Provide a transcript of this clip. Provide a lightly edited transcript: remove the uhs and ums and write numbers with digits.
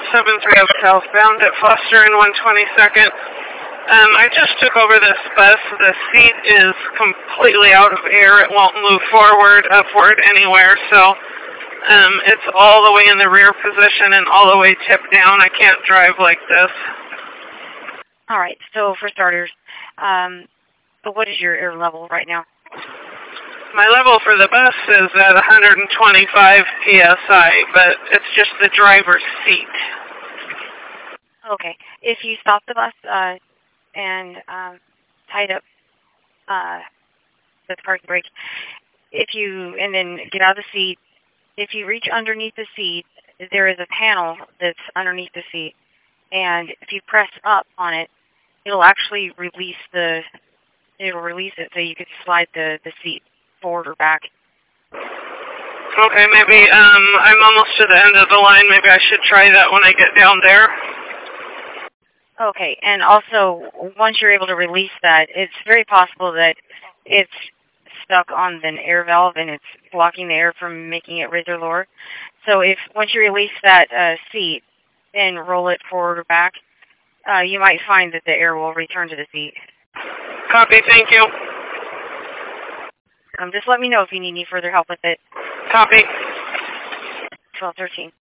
73 southbound at Foster and 122nd. I just took over this bus. The seat is completely out of air. It won't move forward, upward, anywhere. So it's all the way in the rear position and all the way tipped down. I can't drive like this. All right. So for starters, what is your air level right now? My level for the bus is at 125 psi, but it's just the driver's seat. Okay. If you stop the bus and tied up the parking brake, and then get out of the seat, if you reach underneath the seat, there is a panel that's underneath the seat, and if you press up on it, it'll actually release it so you can slide the seat forward or back. Okay, maybe I'm almost to the end of the line. Maybe I should try that when I get down there. Okay, and also, once you're able to release that, it's very possible that it's stuck on an air valve and it's blocking the air from making it raise or lower. So once you release that seat and roll it forward or back, you might find that the air will return to the seat. Copy, thank you. Just let me know if you need any further help with it. Copy. 1213.